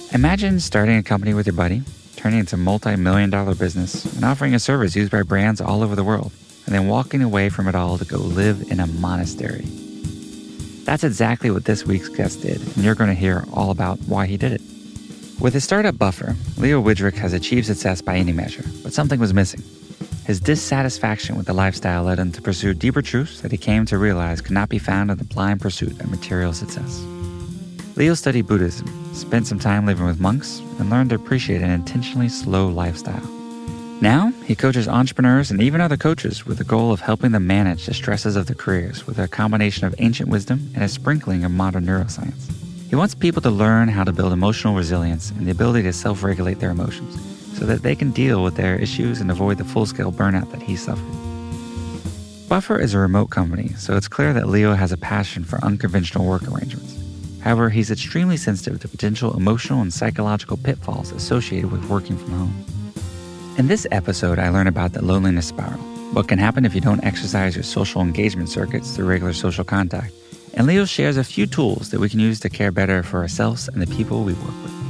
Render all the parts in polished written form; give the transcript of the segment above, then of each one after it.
Imagine starting a company with your buddy, turning it into a multi-million-dollar business, and offering a service used by brands all over the world, and then walking away from it all to go live in a monastery. That's exactly what this week's guest did, and you're going to hear all about why he did it. With his startup Buffer, Leo Widrick has achieved success by any measure, but something was missing. His dissatisfaction with the lifestyle led him to pursue deeper truths that he came to realize could not be found in the blind pursuit of material success. Leo studied Buddhism, spent some time living with monks, and learned to appreciate an intentionally slow lifestyle. Now, he coaches entrepreneurs and even other coaches with the goal of helping them manage the stresses of their careers with a combination of ancient wisdom and a sprinkling of modern neuroscience. He wants people to learn how to build emotional resilience and the ability to self-regulate their emotions so that they can deal with their issues and avoid the full-scale burnout that he suffered. Buffer is a remote company, so it's clear that Leo has a passion for unconventional work arrangements. However, he's extremely sensitive to potential emotional and psychological pitfalls associated with working from home. In this episode, I learn about the loneliness spiral, what can happen if you don't exercise your social engagement circuits through regular social contact, and Leo shares a few tools that we can use to care better for ourselves and the people we work with.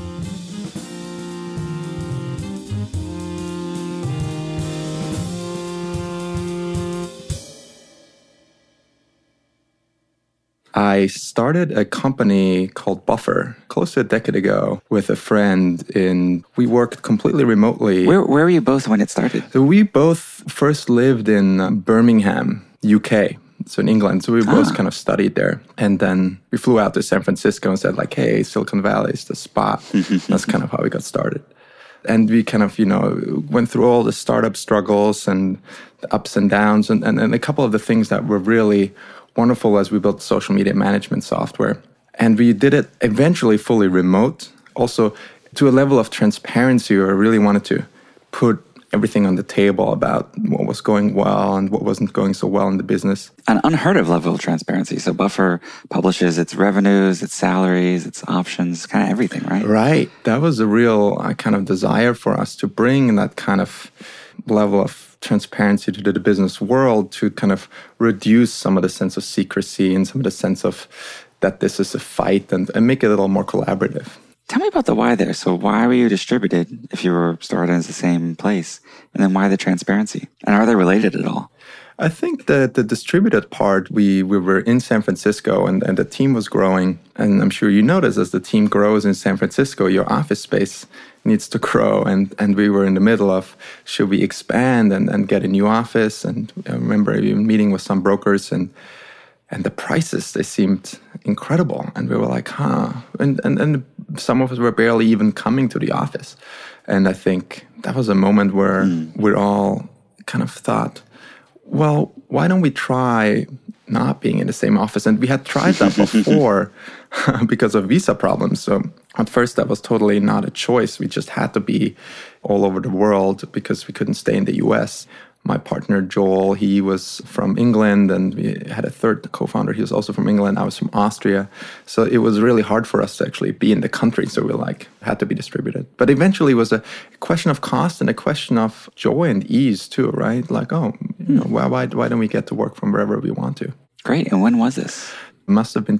I started a company called Buffer close to a decade ago with a friend. We worked completely remotely. Where were you both when it started? So we both first lived in Birmingham, UK, so in England. So we both kind of studied there. And then we flew out to San Francisco and said like, hey, Silicon Valley is the spot. That's kind of how we got started. And we kind of, went through all the startup struggles and the ups and downs and a couple of the things that were really wonderful as we built social media management software. And we did it eventually fully remote, also to a level of transparency where I really wanted to put everything on the table about what was going well and what wasn't going so well in the business. An unheard of level of transparency. So Buffer publishes its revenues, its salaries, its options, kind of everything, right? Right. That was a real kind of desire for us to bring that kind of level of transparency to the business world to kind of reduce some of the sense of secrecy and some of the sense of that this is a fight and make it a little more collaborative. Tell me about the why there. So why were you distributed if you were started as the same place? And then why the transparency? And are they related at all? I think that the distributed part, we were in San Francisco and the team was growing. And I'm sure you notice as the team grows in San Francisco, your office space needs to grow. And we were in the middle of, should we expand and get a new office? And I remember even meeting with some brokers and the prices, they seemed incredible. And we were like, And some of us were barely even coming to the office. And I think that was a moment where we all kind of thought, well, why don't we try not being in the same office? And we had tried that before because of visa problems. So at first, that was totally not a choice. We just had to be all over the world because we couldn't stay in the US. My partner, Joel, he was from England, and we had a third co-founder. He was also from England. I was from Austria. So it was really hard for us to actually be in the country. So we had to be distributed. But eventually it was a question of cost and a question of joy and ease too, right? Like, why don't we get to work from wherever we want to? Great. And when was this? It must have been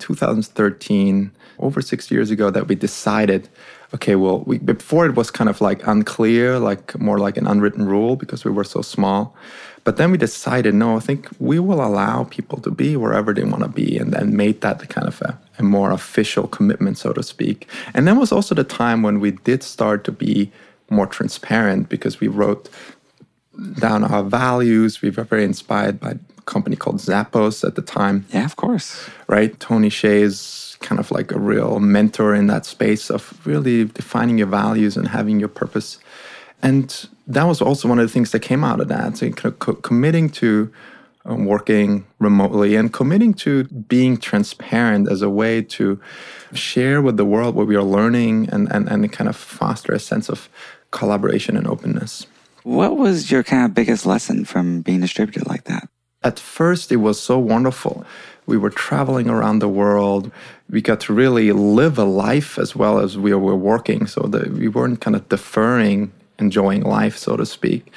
2013, over 6 years ago, that we decided, okay, well, before it was kind of like unclear, like more like an unwritten rule because we were so small. But then we decided, no, I think we will allow people to be wherever they want to be, and then made that kind of a more official commitment, so to speak. And then was also the time when we did start to be more transparent because we wrote down our values. We were very inspired by a company called Zappos at the time. Yeah, of course. Right? Tony Hsieh is kind of like a real mentor in that space of really defining your values and having your purpose. And that was also one of the things that came out of that. So committing to working remotely and committing to being transparent as a way to share with the world what we are learning and kind of foster a sense of collaboration and openness. What was your kind of biggest lesson from being distributed like that? At first, it was so wonderful. We were traveling around the world. We got to really live a life as well as we were working, so that we weren't kind of deferring, enjoying life, so to speak.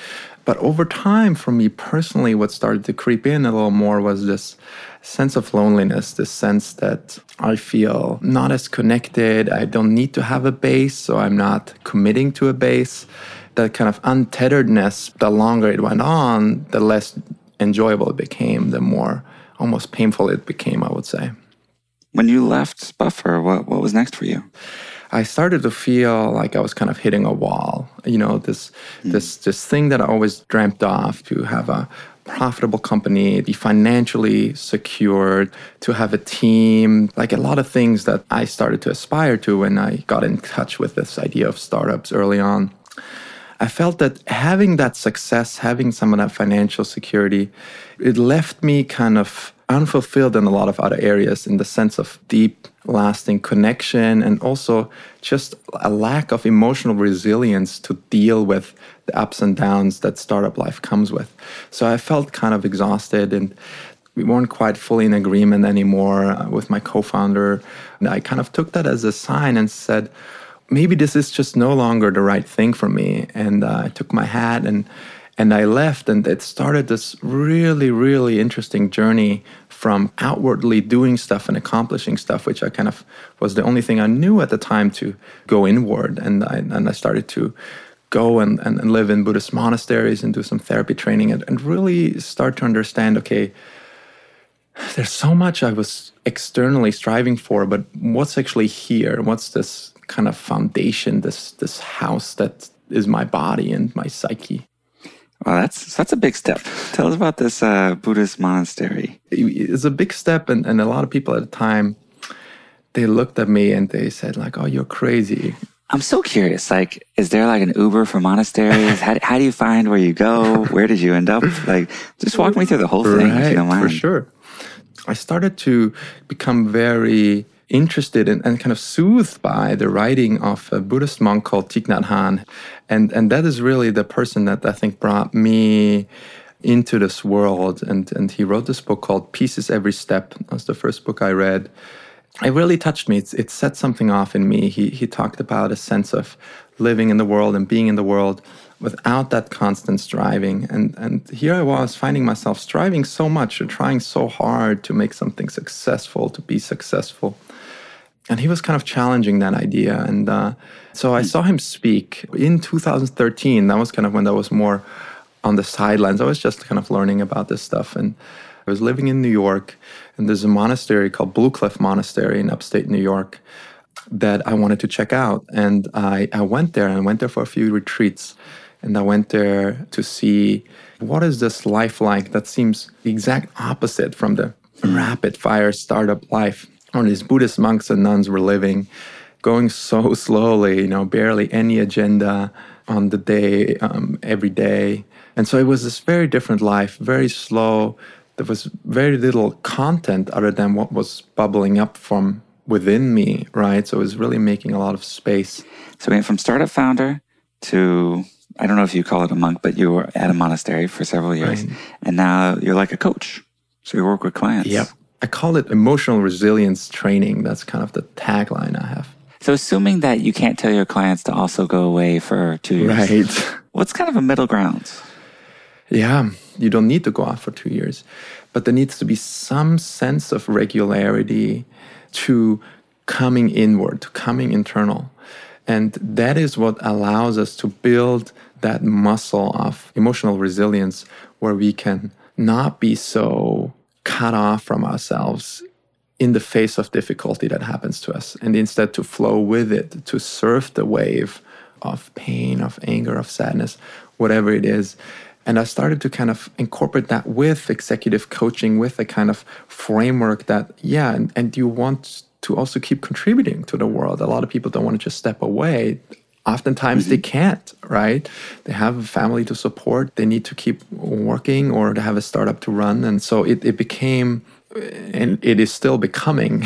But over time, for me personally, what started to creep in a little more was this sense of loneliness, this sense that I feel not as connected. I don't need to have a base, so I'm not committing to a base. That kind of untetheredness, the longer it went on, the less enjoyable it became, the more almost painful it became, I would say. When you left Buffer, what was next for you? I started to feel like I was kind of hitting a wall. This thing that I always dreamt of, to have a profitable company, be financially secured, to have a team, like a lot of things that I started to aspire to when I got in touch with this idea of startups early on. I felt that having that success, having some of that financial security, it left me kind of unfulfilled in a lot of other areas, in the sense of deep, lasting connection, and also just a lack of emotional resilience to deal with the ups and downs that startup life comes with. So I felt kind of exhausted, and we weren't quite fully in agreement anymore with my co-founder. And I kind of took that as a sign and said, maybe this is just no longer the right thing for me. And I took my hat and I left, and it started this really, really interesting journey from outwardly doing stuff and accomplishing stuff, which I kind of was the only thing I knew at the time, to go inward. And I started to go and live in Buddhist monasteries and do some therapy training and really start to understand, okay, there's so much I was externally striving for, but what's actually here? What's this kind of foundation, this house that is my body and my psyche? Well, that's a big step. Tell us about this Buddhist monastery. It's a big step, and a lot of people at the time, they looked at me and they said, like, "Oh, you're crazy." I'm so curious. Like, is there like an Uber for monasteries? How do you find where you go? Where did you end up? Like, just walk me through the whole thing, if you don't mind. For sure. I started to become very interested and kind of soothed by the writing of a Buddhist monk called Thich Nhat Hanh. And that is really the person that I think brought me into this world. And he wrote this book called Peace is Every Step. That was the first book I read. It really touched me. It set something off in me. He talked about a sense of living in the world and being in the world without that constant striving. And here I was finding myself striving so much and trying so hard to make something successful, to be successful. And he was kind of challenging that idea. And so I saw him speak in 2013. That was kind of when I was more on the sidelines. I was just kind of learning about this stuff. And I was living in New York, and there's a monastery called Blue Cliff Monastery in upstate New York that I wanted to check out. And I went there, and I went there for a few retreats. And I went there to see, what is this life like that seems the exact opposite from the rapid fire startup life or these Buddhist monks and nuns were living, going so slowly, barely any agenda on the day, every day. And so it was this very different life, very slow. There was very little content other than what was bubbling up from within me, right? So it was really making a lot of space. So we went from startup founder to, I don't know if you call it a monk, but you were at a monastery for several years. Right. And now you're like a coach. So you work with clients. Yep. I call it emotional resilience training. That's kind of the tagline I have. So assuming that you can't tell your clients to also go away for 2 years. Right. What's kind of a middle ground? Yeah, you don't need to go out for 2 years. But there needs to be some sense of regularity to coming inward, to coming internal. And that is what allows us to build that muscle of emotional resilience where we can not be so cut off from ourselves in the face of difficulty that happens to us, and instead to flow with it, to surf the wave of pain, of anger, of sadness, whatever it is. And I started to kind of incorporate that with executive coaching, with a kind of framework that, and you want to also keep contributing to the world. A lot of people don't want to just step away. Oftentimes they can't, right? They have a family to support. They need to keep working, or they have a startup to run. And so it became, and it is still becoming,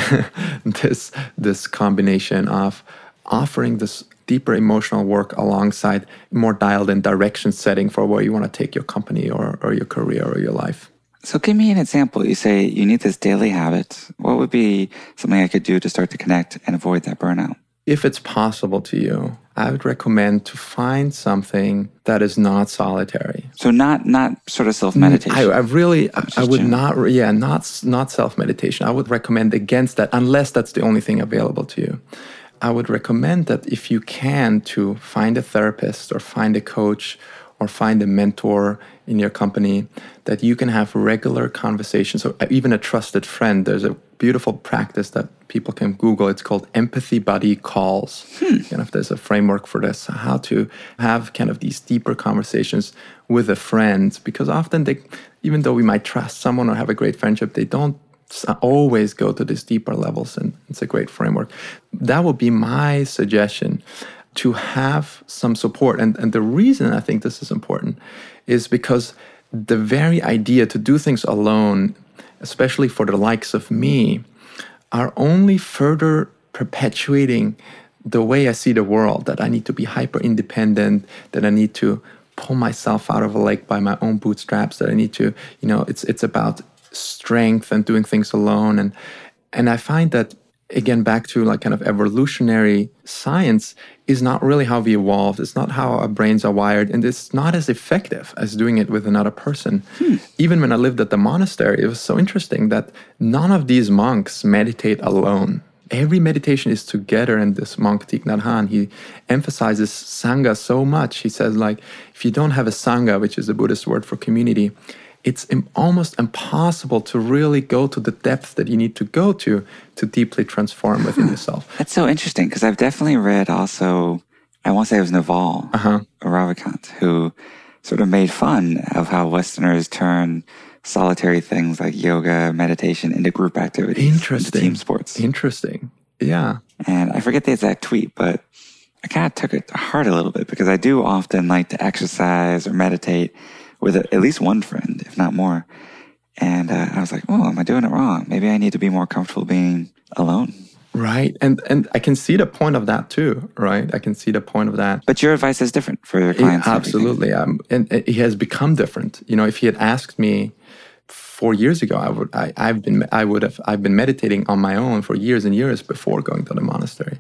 this combination of offering this deeper emotional work alongside more dialed in direction setting for where you want to take your company or your career or your life. So give me an example. You say you need this daily habit. What would be something I could do to start to connect and avoid that burnout? if it's possible to you, I would recommend to find something that is not solitary. So not sort of self-meditation. I would not self-meditation. I would recommend against that unless that's the only thing available to you. I would recommend that if you can, to find a therapist or find a coach or find a mentor in your company, that you can have regular conversations, or even a trusted friend. There's a beautiful practice that people can Google. It's called Empathy Buddy Calls. Kind of, there's a framework for this, how to have kind of these deeper conversations with a friend. Because often even though we might trust someone or have a great friendship, they don't always go to these deeper levels, and it's a great framework. That would be my suggestion, to have some support. And the reason I think this is important is because the very idea to do things alone, especially for the likes of me, are only further perpetuating the way I see the world, that I need to be hyper independent, that I need to pull myself out of a lake by my own bootstraps, that I need to, it's about strength and doing things alone. And I find that, again, back to like kind of evolutionary science, is not really how we evolved. It's not how our brains are wired. And it's not as effective as doing it with another person. Even when I lived at the monastery, it was so interesting that none of these monks meditate alone. Every meditation is together. And this monk, Thich Nhat Hanh, he emphasizes Sangha so much. He says, like, if you don't have a Sangha, which is a Buddhist word for community, it's almost impossible to really go to the depth that you need to go to deeply transform within yourself. That's so interesting, because I've definitely read also, I won't say it was Naval Ravikant, who sort of made fun of how Westerners turn solitary things like yoga, meditation into group activities, into team sports. Interesting. Yeah. And I forget the exact tweet, but I kind of took it to heart a little bit, because I do often like to exercise or meditate with at least one friend, if not more. And I was like, oh, am I doing it wrong? Maybe I need to be more comfortable being alone. Right. And I can see the point of that too, right? I can see the point of that. But your advice is different for your clients. Absolutely. And it has become different. If he had asked me 4 years ago, I've been meditating on my own for years and years before going to the monastery.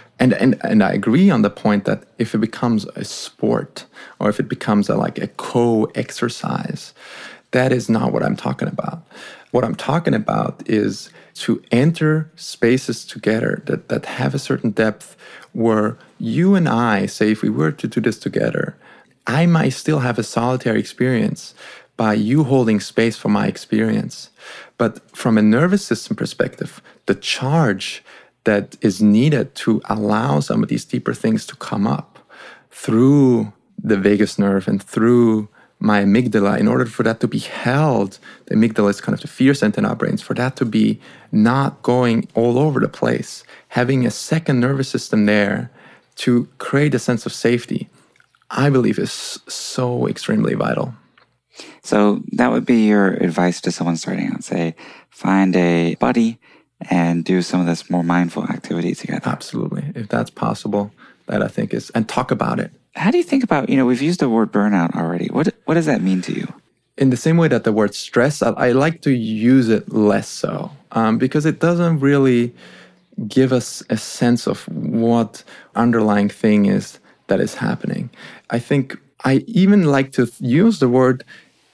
And I agree on the point that if it becomes a sport, or if it becomes a co-exercise, that is not what I'm talking about. What I'm talking about is to enter spaces together that have a certain depth, where you and I, say, if we were to do this together, I might still have a solitary experience by you holding space for my experience. But from a nervous system perspective, the charge that is needed to allow some of these deeper things to come up through the vagus nerve and through my amygdala, in order for that to be held, the amygdala is kind of the fear center in our brains, for that to be not going all over the place, having a second nervous system there to create a sense of safety, I believe is so extremely vital. So that would be your advice to someone starting out. Say, find a buddy and do some of this more mindful activity together. Absolutely. If that's possible, that I think is, and talk about it. How do you think about, we've used the word burnout already. What does that mean to you? In the same way that the word stress, I like to use it less so, because it doesn't really give us a sense of what underlying thing is that is happening. I think I even like to use the word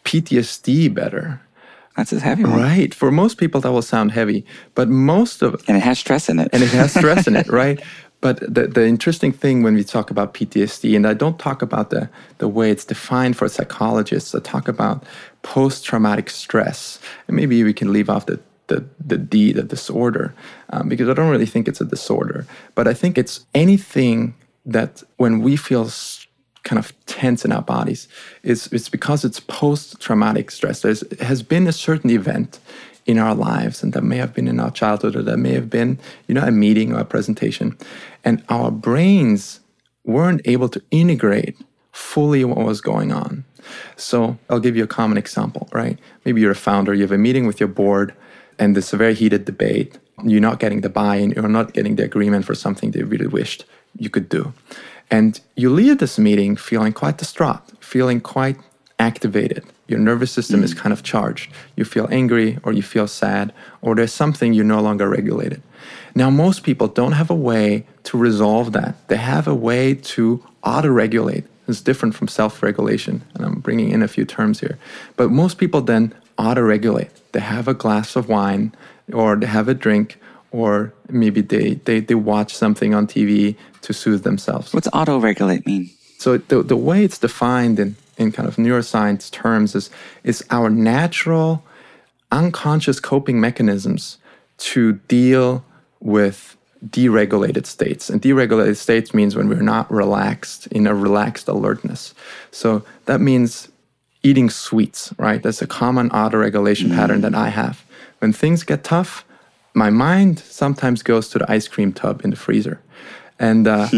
PTSD better. That's a heavy one. Right. For most people, that will sound heavy, but most of it... And it has stress in it. And it has stress in it, right? But the interesting thing when we talk about PTSD, and I don't talk about the way it's defined for psychologists, I talk about post-traumatic stress. And maybe we can leave off the D, the disorder, because I don't really think it's a disorder. But I think it's anything that when we feel kind of tense in our bodies, it's because it's post-traumatic stress. There has been a certain event in our lives, and that may have been in our childhood, or that may have been, a meeting or a presentation, and our brains weren't able to integrate fully what was going on. So I'll give you a common example, right? Maybe you're a founder, you have a meeting with your board, and there's a very heated debate. You're not getting the buy-in, you're not getting the agreement for something they really wished you could do. And you leave this meeting feeling quite distraught, feeling quite activated, Your nervous system is kind of charged. You feel angry or you feel sad or there's something you no longer regulated. Now, most people don't have a way to resolve that. They have a way to auto-regulate. It's different from self-regulation. And I'm bringing in a few terms here. But most people then auto-regulate. They have a glass of wine or they have a drink or maybe they watch something on TV to soothe themselves. What's auto-regulate mean? So the way it's defined in kind of neuroscience terms is our natural unconscious coping mechanisms to deal with deregulated states. And deregulated states means when we're not relaxed, in a relaxed alertness. So that means eating sweets, right? That's a common auto-regulation pattern that I have. When things get tough, my mind sometimes goes to the ice cream tub in the freezer. And right.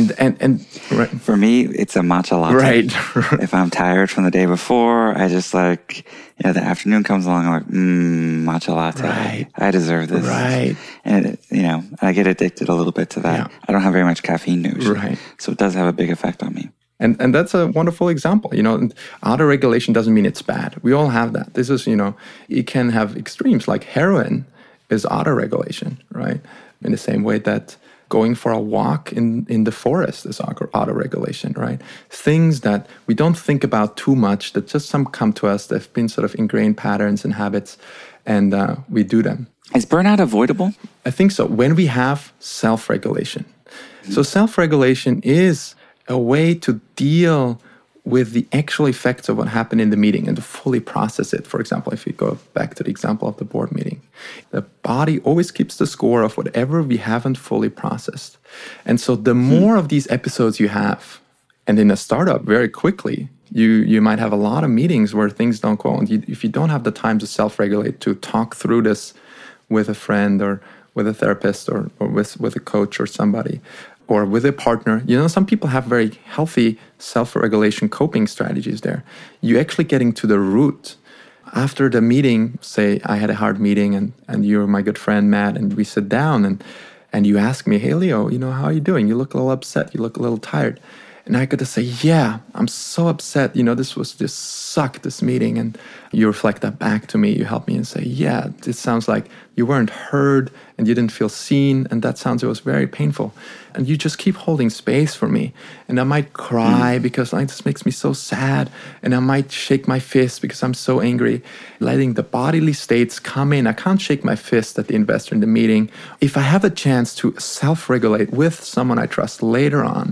For me, it's a matcha latte. Right. If I'm tired from the day before, I just the afternoon comes along, I'm like, matcha latte. Right. I deserve this. Right. And, I get addicted a little bit to that. Yeah. I don't have very much caffeine usually. Right. So it does have a big effect on me. And that's a wonderful example. Auto-regulation doesn't mean it's bad. We all have that. This is, it can have extremes like heroin is auto-regulation, right? In the same way that going for a walk in the forest is auto-regulation, right? Things that we don't think about too much, that just some come to us, they've been sort of ingrained patterns and habits, and we do them. Is burnout avoidable? I think so, when we have self-regulation. So self-regulation is a way to deal with the actual effects of what happened in the meeting and to fully process it. For example, if we go back to the example of the board meeting, the body always keeps the score of whatever we haven't fully processed. And so the more of these episodes you have, and in a startup, very quickly, you might have a lot of meetings where things don't go. And if you don't have the time to self-regulate, to talk through this with a friend or with a therapist or with a coach or somebody, or with a partner. Some people have very healthy self-regulation coping strategies there. You're actually getting to the root. After the meeting, say I had a hard meeting and you're my good friend, Matt, and we sit down and you ask me, hey, Leo, how are you doing? You look a little upset. You look a little tired. And I got to say, yeah, I'm so upset. This sucked, this meeting. And you reflect that back to me. You help me and say, yeah, this sounds like you weren't heard and you didn't feel seen. And that sounds, it was very painful. And you just keep holding space for me. And I might cry because this makes me so sad. And I might shake my fist because I'm so angry. Letting the bodily states come in. I can't shake my fist at the investor in the meeting. If I have a chance to self-regulate with someone I trust later on,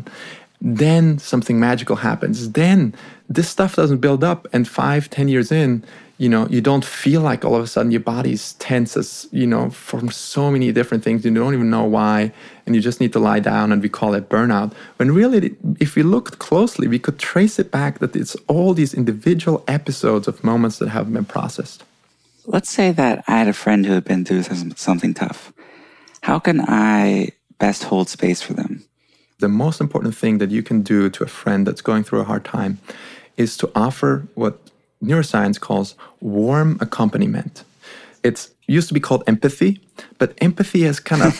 then something magical happens. Then this stuff doesn't build up. And 5-10 years in, you don't feel like all of a sudden your body's tenses, from so many different things. You don't even know why. And you just need to lie down, and we call it burnout. When really, if we looked closely, we could trace it back that it's all these individual episodes of moments that haven't been processed. Let's say that I had a friend who had been through something tough. How can I best hold space for them? The most important thing that you can do to a friend that's going through a hard time is to offer what neuroscience calls warm accompaniment. It used to be called empathy, but empathy has kind of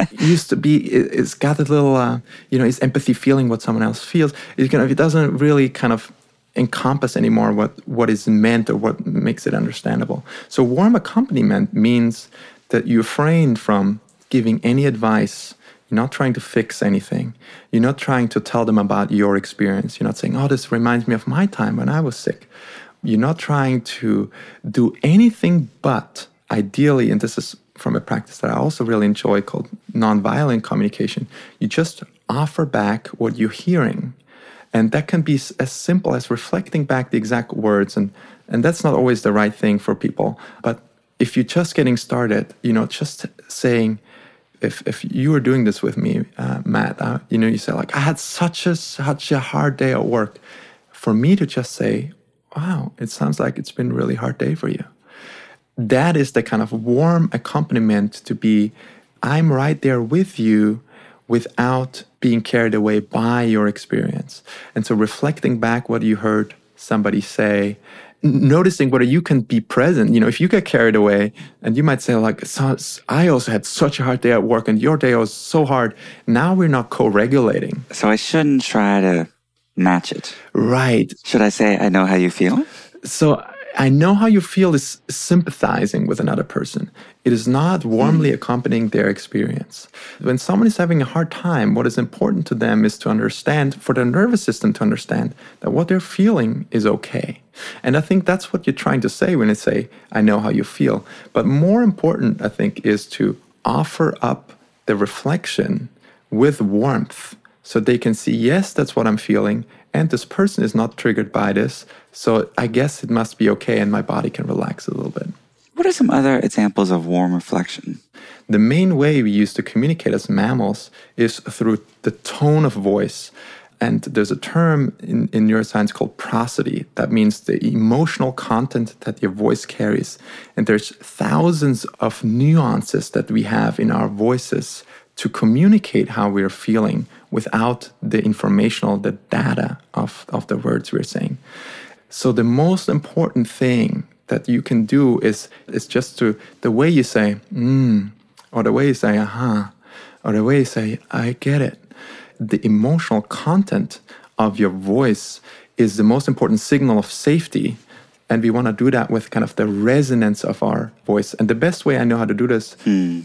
it's got a little, is empathy feeling what someone else feels? It doesn't really kind of encompass anymore what is meant or what makes it understandable. So warm accompaniment means that you refrain from giving any advice. You're not trying to fix anything. You're not trying to tell them about your experience. You're not saying, oh, this reminds me of my time when I was sick. You're not trying to do anything but, ideally, and this is from a practice that I also really enjoy called nonviolent communication, you just offer back what you're hearing. And that can be as simple as reflecting back the exact words. And that's not always the right thing for people. But if you're just getting started, just saying, if you were doing this with me, Matt, you say I had such a hard day at work. For me to just say, wow, it sounds like it's been a really hard day for you. That is the kind of warm accompaniment to be, I'm right there with you without being carried away by your experience. And so reflecting back what you heard somebody say, noticing whether you can be present. If you get carried away and you might say I also had such a hard day at work and your day was so hard. Now we're not co-regulating. So I shouldn't try to match it. Right. Should I say, I know how you feel? So I know how you feel is sympathizing with another person. It is not warmly accompanying their experience. When someone is having a hard time, what is important to them is to understand, for their nervous system to understand that what they're feeling is okay. And I think that's what you're trying to say when you say, I know how you feel. But more important, I think, is to offer up the reflection with warmth so they can see, yes, that's what I'm feeling. And this person is not triggered by this. So I guess it must be okay and my body can relax a little bit. What are some other examples of warm reflection? The main way we use to communicate as mammals is through the tone of voice. And there's a term in neuroscience called prosody. That means the emotional content that your voice carries. And there's thousands of nuances that we have in our voices to communicate how we're feeling without the informational, the data of the words we're saying. So the most important thing that you can do is just to, the way you say, or the way you say, or the way you say, I get it. The emotional content of your voice is the most important signal of safety. And we want to do that with kind of the resonance of our voice. And the best way I know how to do this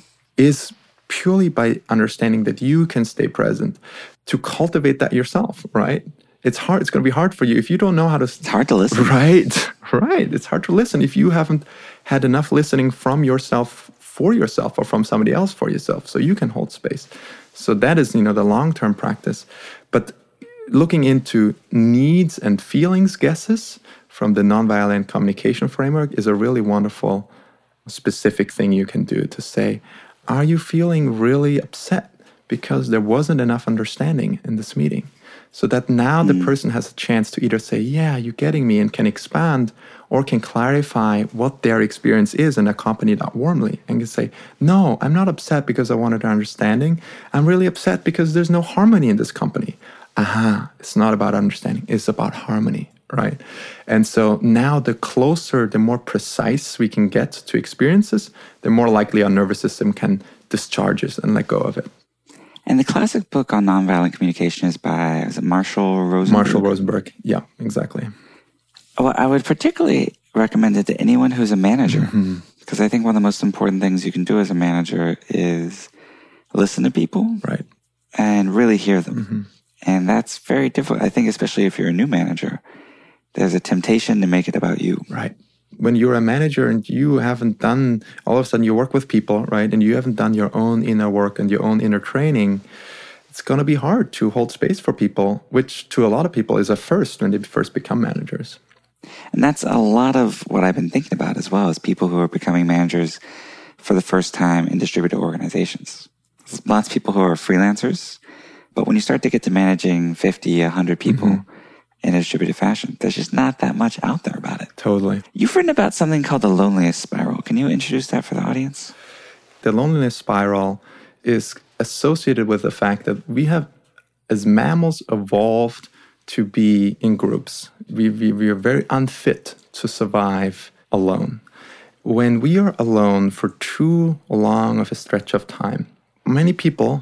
is purely by understanding that you can stay present, to cultivate that yourself, right? It's hard. It's going to be hard for you if you don't know how to... It's hard to listen. Right. It's hard to listen if you haven't had enough listening from yourself for yourself or from somebody else for yourself, so you can hold space. So that is, the long-term practice. But looking into needs and feelings guesses from the nonviolent communication framework is a really wonderful, specific thing you can do to say, are you feeling really upset because there wasn't enough understanding in this meeting? So that now the person has a chance to either say, yeah, you're getting me, and can expand, or can clarify what their experience is and accompany that warmly and can say, no, I'm not upset because I wanted understanding. I'm really upset because there's no harmony in this company. It's not about understanding. It's about harmony, right? And so now the closer, the more precise we can get to experiences, the more likely our nervous system can discharge it and let go of it. And the classic book on nonviolent communication is by, Marshall Rosenberg? Marshall Rosenberg, yeah, exactly. Well, I would particularly recommend it to anyone who's a manager, because I think one of the most important things you can do as a manager is listen to people, right, and really hear them. And that's very difficult. I think especially if you're a new manager, there's a temptation to make it about you. Right. When you're a manager and you haven't done, all of a sudden you work with people, right, and you haven't done your own inner work and your own inner training, it's going to be hard to hold space for people, which to a lot of people is a first when they first become managers. And that's a lot of what I've been thinking about as well, as people who are becoming managers for the first time in distributed organizations. There's lots of people who are freelancers, but when you start to get to managing 50, 100 people in a distributed fashion, there's just not that much out there about it. Totally. You've written about something called the loneliness spiral. Can you introduce that for the audience? The loneliness spiral is associated with the fact that we have, as mammals, evolved to be in groups. We are very unfit to survive alone. When we are alone for too long of a stretch of time, many people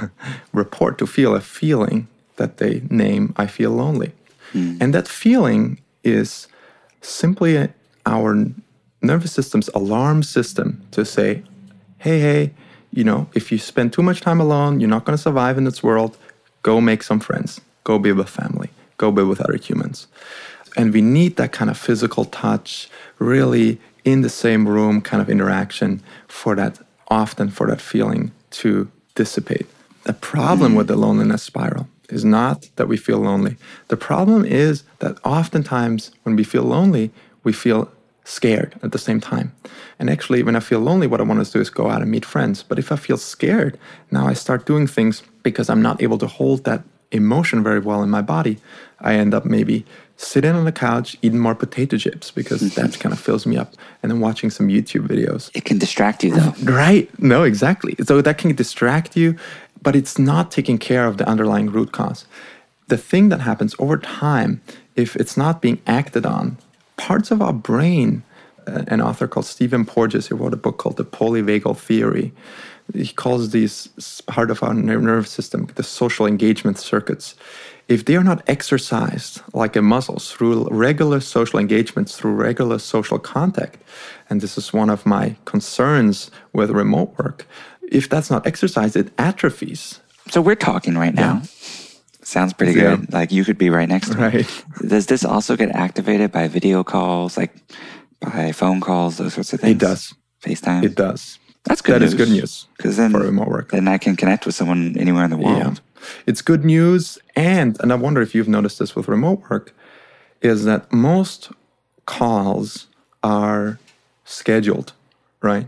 report to feel a feeling that they name, I feel lonely. And that feeling is simply our nervous system's alarm system to say, hey, if you spend too much time alone, you're not going to survive in this world. Go make some friends. Go be with family. Go be with other humans. And we need that kind of physical touch, really in the same room kind of interaction for that feeling to dissipate. The problem with the loneliness spiral is not that we feel lonely. The problem is that oftentimes when we feel lonely, we feel scared at the same time. And actually, when I feel lonely, what I want to do is go out and meet friends. But if I feel scared, now I start doing things because I'm not able to hold that emotion very well in my body. I end up maybe sitting on the couch, eating more potato chips because that kind of fills me up, and then watching some YouTube videos. It can distract you, though. Right. No, exactly. So that can distract you, but it's not taking care of the underlying root cause. The thing that happens over time, if it's not being acted on, parts of our brain, an author called Stephen Porges, who wrote a book called The Polyvagal Theory, he calls these part of our nervous system the social engagement circuits. if they are not exercised like a muscle through regular social engagements, through regular social contact, and this is one of my concerns with remote work, if that's not exercised, it atrophies. So we're talking right now. Sounds pretty good. Like you could be right next to me. Does this also get activated by video calls, like by phone calls, those sorts of things? It does. FaceTime? It does. That's good news. That is good news then, for remote work. Then I can connect with someone anywhere in the world. Yeah. It's good news. And I wonder if you've noticed this with remote work, is that most calls are scheduled, right?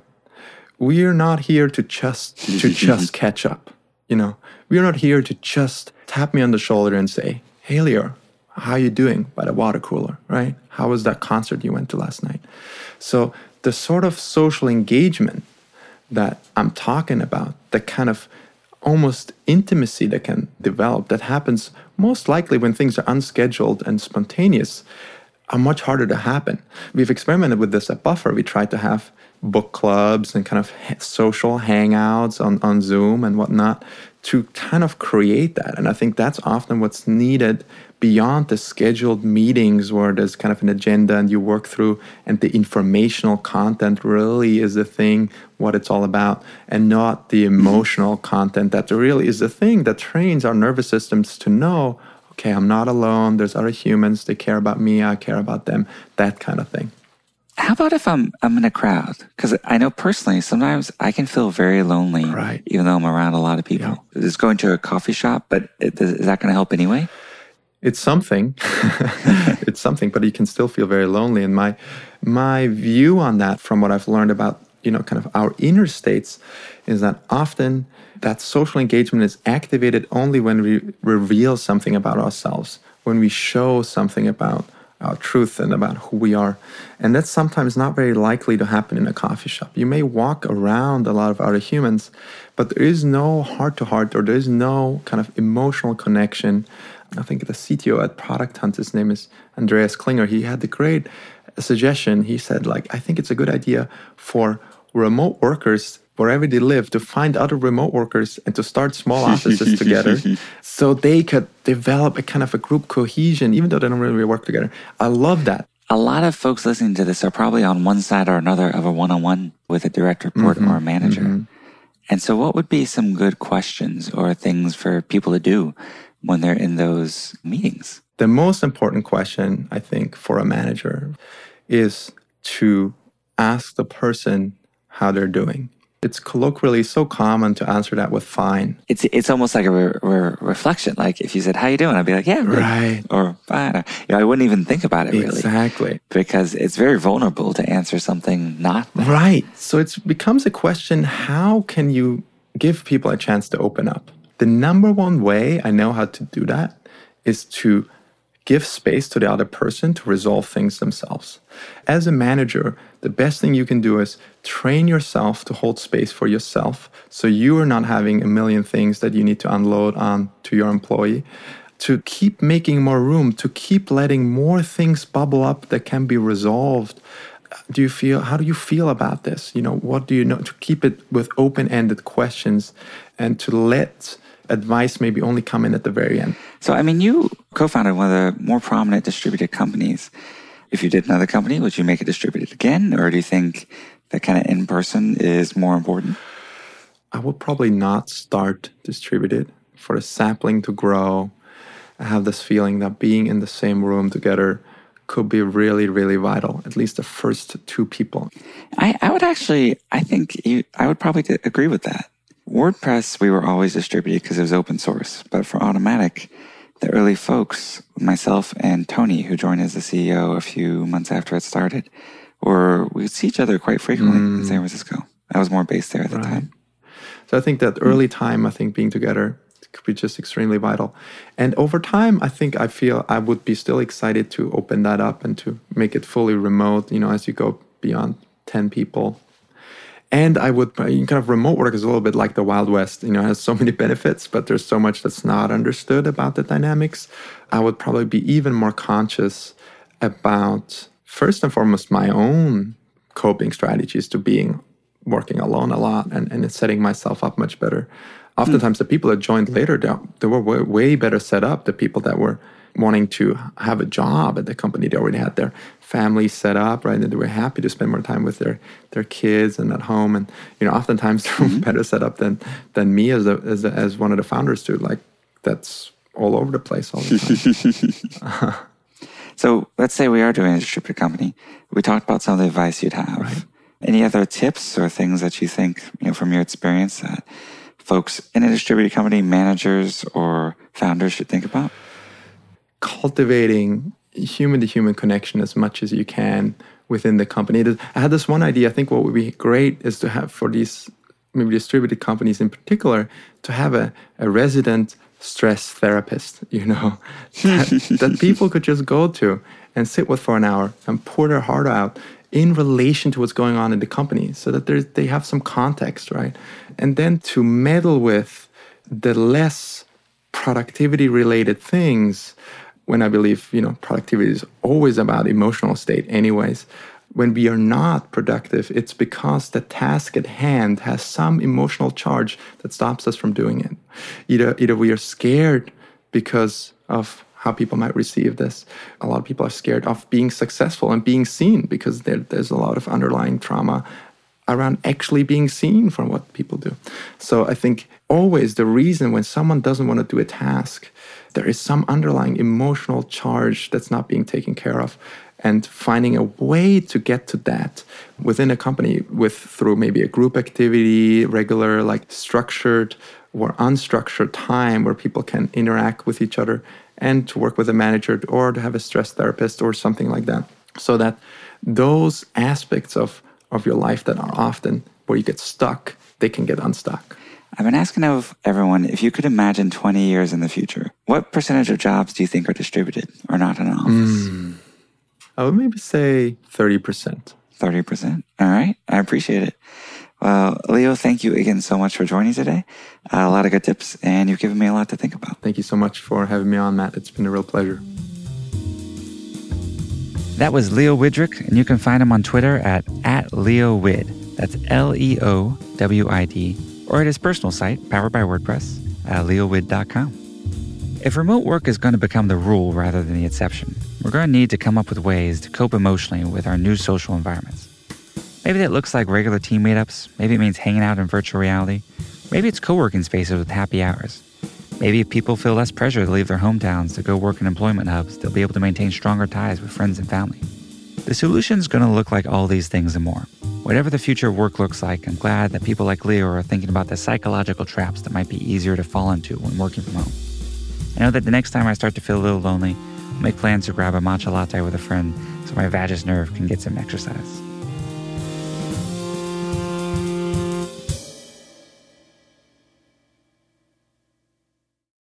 We are not here to just catch up. You know, we are not here to just tap me on the shoulder and say, "Hey, Leo, how are you doing by the water cooler?" Right? How was that concert you went to last night? So the sort of social engagement that I'm talking about, the kind of almost intimacy that can develop, that happens most likely when things are unscheduled and spontaneous, are much harder to happen. We've experimented with this at Buffer. We tried to have book clubs and kind of social hangouts on Zoom and whatnot to kind of create that. And I think that's often what's needed beyond the scheduled meetings where there's kind of an agenda and you work through, and the informational content really is the thing, what it's all about, and not the emotional content that really is the thing that trains our nervous systems to know, okay, I'm not alone, there's other humans, they care about me, I care about them, that kind of thing. How about if I'm in a crowd? Because I know personally, sometimes I can feel very lonely, even though I'm around a lot of people. Yeah. It's going to a coffee shop, but is that going to help anyway? It's something. It's something, but you can still feel very lonely. And my view on that, from what I've learned about, kind of our inner states, is that often that social engagement is activated only when we reveal something about ourselves, when we show something about our truth and about who we are. And that's sometimes not very likely to happen in a coffee shop. You may walk around a lot of other humans, but there is no heart-to-heart, or there is no kind of emotional connection. I think the CTO at Product Hunt, his name is Andreas Klinger, he had the great suggestion. He said, I think it's a good idea for remote workers, wherever they live, to find other remote workers and to start small offices together so they could develop a kind of a group cohesion, even though they don't really work together. I love that. A lot of folks listening to this are probably on one side or another of a one-on-one with a direct report or a manager. And so what would be some good questions or things for people to do when they're in those meetings? The most important question, I think, for a manager is to ask the person how they're doing. It's colloquially so common to answer that with fine. It's almost like a reflection. Like if you said, "How you doing?" I'd be like, "Yeah, good." Right. Or fine. I wouldn't even think about it really. Exactly. Because it's very vulnerable to answer something not that. Right. So it becomes a question, how can you give people a chance to open up? The number one way I know how to do that is to give space to the other person to resolve things themselves. As a manager, the best thing you can do is train yourself to hold space for yourself, so you are not having a million things that you need to unload on to your employee, to keep making more room, to keep letting more things bubble up that can be resolved. How do you feel about this? What do you know? To keep it with open-ended questions and to let advice maybe only come in at the very end. So, you co-founded one of the more prominent distributed companies. If you did another company, would you make it distributed again? Or do you think that kind of in-person is more important? I would probably not start distributed. For a sapling to grow, I have this feeling that being in the same room together could be really, really vital, at least the first two people. I would probably agree with that. WordPress, we were always distributed because it was open source. But for Automattic, the early folks, myself and Tony, who joined as the CEO a few months after it started, we'd see each other quite frequently in San Francisco. I was more based there at the time. So I think that early time, being together could be just extremely vital. And over time, I feel I would be still excited to open that up and to make it fully remote, as you go beyond 10 people. And I would kind of remote work is a little bit like the Wild West. It has so many benefits, but there's so much that's not understood about the dynamics. I would probably be even more conscious about, first and foremost, my own coping strategies to being working alone a lot and setting myself up much better. Oftentimes, the people that joined later, they were way better set up. The people that were wanting to have a job at the company, they already had their family set up, right? And they were happy to spend more time with their kids and at home. And oftentimes they're better set up than me as one of the founders too. Like that's all over the place all the time. So let's say we are doing a distributed company. We talked about some of the advice you'd have. Right. Any other tips or things that you think, from your experience that folks in a distributed company, managers or founders should think about? Cultivating human-to-human connection as much as you can within the company. I had this one idea. I think what would be great is to have for these maybe distributed companies in particular, to have a resident stress therapist, that people could just go to and sit with for an hour and pour their heart out in relation to what's going on in the company so that they have some context, right? And then to meddle with the less productivity-related things, when I believe, productivity is always about emotional state anyways. When we are not productive, it's because the task at hand has some emotional charge that stops us from doing it. Either we are scared because of how people might receive this. A lot of people are scared of being successful and being seen because there's a lot of underlying trauma around actually being seen from what people do. So I think always the reason when someone doesn't want to do a task, there is some underlying emotional charge that's not being taken care of. And finding a way to get to that within a company through maybe a group activity, regular, like structured or unstructured time where people can interact with each other and to work with a manager or to have a stress therapist or something like that. So that those aspects of your life that are often where you get stuck, they can get unstuck. I've been asking of everyone, if you could imagine 20 years in the future, what percentage of jobs do you think are distributed or not in an office? I would maybe say 30%. 30%. All right. I appreciate it. Well, Leo, thank you again so much for joining today. A lot of good tips, and you've given me a lot to think about. Thank you so much for having me on, Matt. It's been a real pleasure. That was Leo Widrick, and you can find him on Twitter at LeoWid. That's LeoWid, or at his personal site, powered by WordPress, at leowid.com. If remote work is going to become the rule rather than the exception, we're going to need to come up with ways to cope emotionally with our new social environments. Maybe that looks like regular team meetups. Maybe it means hanging out in virtual reality. Maybe it's co-working spaces with happy hours. Maybe if people feel less pressure to leave their hometowns to go work in employment hubs, they'll be able to maintain stronger ties with friends and family. The solution is going to look like all these things and more. Whatever the future of work looks like, I'm glad that people like Leo are thinking about the psychological traps that might be easier to fall into when working from home. I know that the next time I start to feel a little lonely, I'll make plans to grab a matcha latte with a friend so my vagus nerve can get some exercise.